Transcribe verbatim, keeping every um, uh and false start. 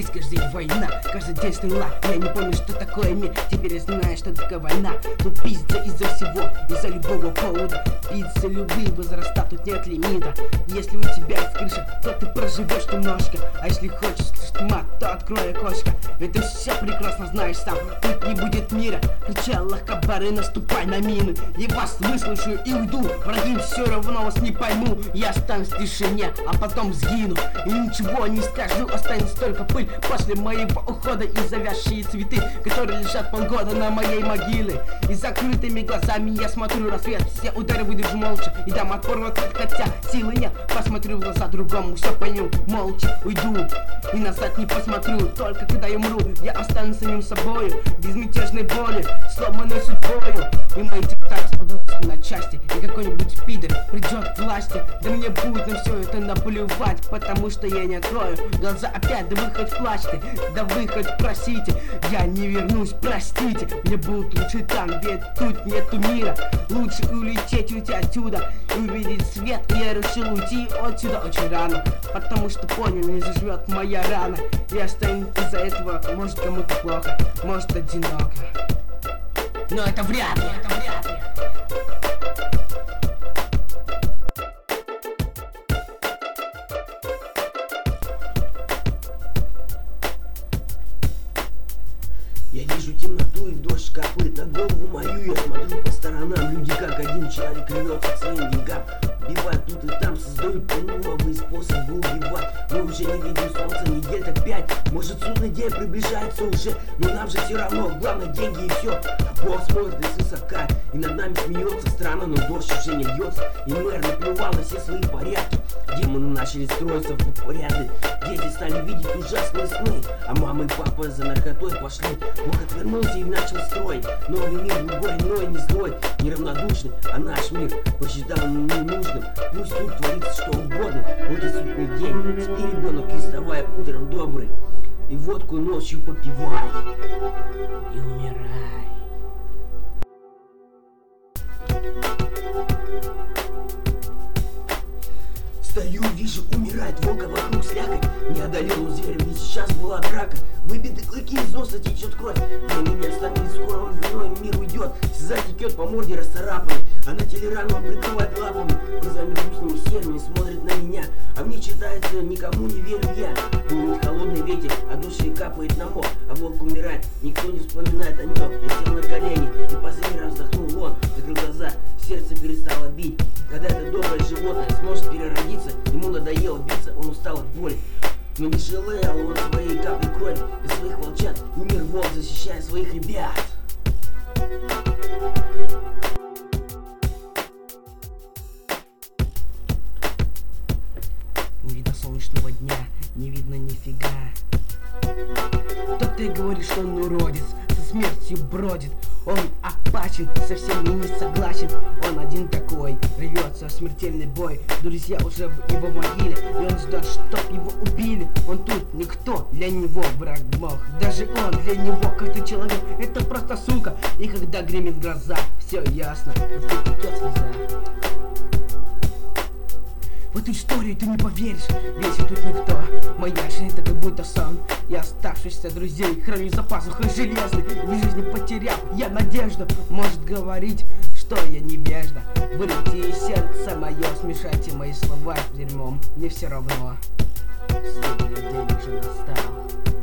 Здесь каждый день война, каждый день стрела. Я не помню, что такое мир, теперь я знаю, что такое война. Тут пиздца из-за всего, из-за любого повода. Пиздца любые возраста, тут нет лимита. Если у тебя есть крыша, то ты проживешь немножко. А если хочешь слышать мат, то открой окошко. Ведь ты все прекрасно знаешь сам, тут не будет мира. Кричи Аллах Акбар и наступай на мины. Я вас выслушаю и уйду, враги все равно вас не пойму. Я останусь в тишине, а потом сгину. И ничего не скажу, останется только пыль после моего ухода и завязшие цветы, которые лежат полгода на моей могиле. И закрытыми глазами я смотрю рассвет. Все удары выдержу молча и дам отпор в ответ, хотя силы нет. Посмотрю в глаза другому, все пойму, молча уйду и назад не посмотрю. Только когда я умру, я останусь самим собою, безмятежной боли, сломанной судьбою. И мои текста распадутся на части, и какой-нибудь пидор придет к власти. Да мне будет на все это наплевать, потому что я не открою глаза опять. Да вы хоть плачьте, да вы хоть просите, я не вернусь, простите. Мне будет лучше там, ведь тут нету мира. Лучше улететь, уйти отсюда и увидеть свет. И я решил уйти отсюда очень рано, потому что понял, не заживет моя рана. Я стану из-за этого, может кому-то плохо, может одиноко, но это вряд ли, это вряд ли. Я вижу темноту и дождь капает на голову мою. Я смотрю по сторонам, люди как один человек рвется к своим деньгам. Убивают тут и там, создают новые способы убивать. Мы уже не видим солнца недель так пять. Может судный день приближается уже, но нам же все равно, главное деньги и все. А Бог смотрит из высока и над нами смеется. Странно, но дождь уже не льется. И мэр наплевал на все свои порядки. Демоны начали строиться в порядок. Дети стали видеть ужасные сны, а мама и папа за наркотой пошли. Бог отвернулся и начал строить новый мир, другой, но и не злой, неравнодушный, а наш мир посчитал ненужным. Пусть тут творится что угодно, вот и судный день. Спи, ребенок, и вставай утром добрый, и водку ночью попивай, и умирай. Стою, вижу, умирает волка вокруг слякоть. Неодолимым зверем, ведь сейчас была драка. Выбиты клыки, из носа течет кровь. Время не остановить, скоро он в иной мир уйдет. Слеза текет по морде расцарапанной, а на теле рану он прикрывает лапами. Глазами грустными серыми смотрит на меня, а мне читается: никому не верю я. Дует холодный ветер, а душе капает на мох. А волк умирает, никто не вспоминает о нем. Я сел на колени и последний раз вздохнул он. Закрыл глаза, сердце перестало бить. Когда это доброе животное сможет переродиться, ему надоело биться, он устал от боли. Но не жалел он своей капли крови и своих волчат. Умер волк, защищая своих ребят. Не видно солнечного дня, не видно нифига. Кто-то и говорит, что он уродец, со смертью бродит. Он опасен, совсем не согласен. Он один такой, рвется в смертельный бой. Друзья уже в его могиле, и он ждет, чтоб его убили. Он тут никто, для него враг бог. Даже он для него как-то человек, это просто сука. И когда гремит гроза, все ясно, течет слеза. В эту историю ты не поверишь, ведь тут никто. Моя жизнь это как будто сон. Я оставшихся друзей храню за пазухой железной. В жизни потерял я надежду. Может говорить, что я невежда. Вырвите из сердца мое, смешайте мои слова с дерьмом. Мне все равно, судный день уже настал.